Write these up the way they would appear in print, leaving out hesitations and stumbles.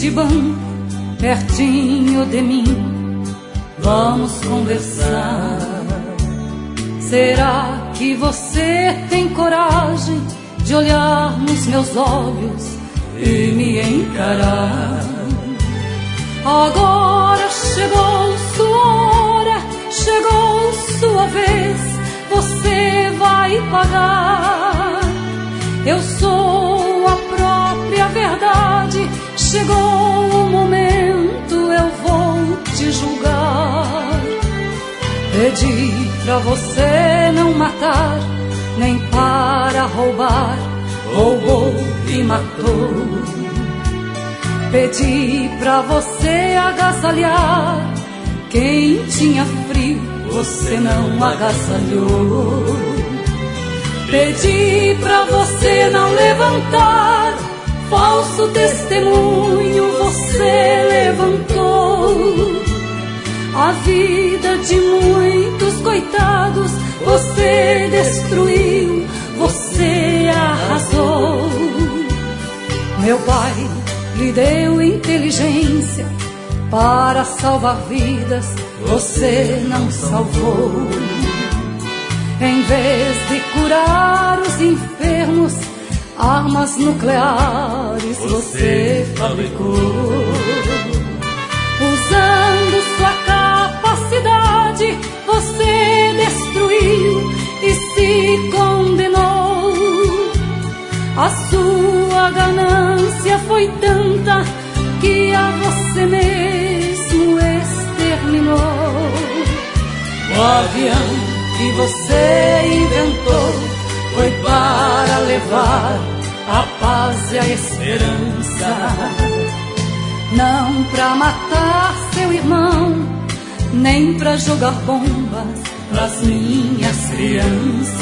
neste banco, pertinho de mim, vamos conversar. Será que você tem coragem de olhar nos meus olhos e me encarar? Agora chegou sua hora, chegou sua vez, você vai pagar. Eu sou a própria verdade, chegou o momento, eu vou te julgar. Pedi pra você não matar, nem para roubar, roubou e matou. Pedi pra você agasalhar, quem tinha frio você não agasalhou. Pedi pra você não levantar, falso testemunho você levantou. A vida de muitos coitados você destruiu, você arrasou. Meu pai lhe deu inteligência para salvar vidas, você não salvou. Em vez de curar os enfermos, armas nucleares você fabricou. Usando sua capacidade, você destruiu e se condenou. A sua ganância foi tanta que a você mesmo exterminou. O avião que você inventou foi para levar a paz e a esperança, não para matar seu irmão, nem para jogar bombas pras minhas crianças.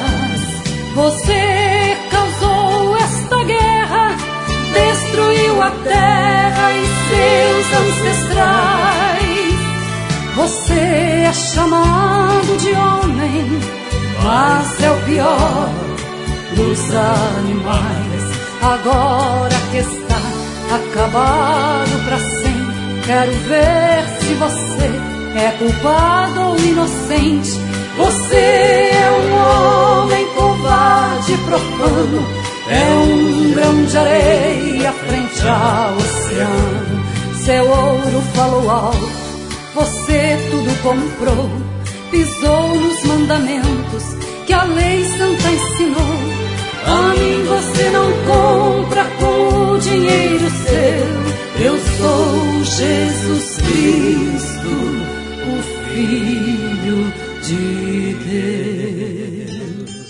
Você causou esta guerra, destruiu a terra e seus ancestrais. Você é chamado de homem, mas é o pior dos animais. Agora que está acabado pra sempre, quero ver se você é culpado ou inocente. Você é um homem covarde e profano, é um grão de areia frente ao oceano. Seu ouro falou alto, você tudo comprou, pisou nos mandamentos que a lei santa ensinou. A mim você não compra com o dinheiro seu, eu sou Jesus Cristo, o Filho de Deus.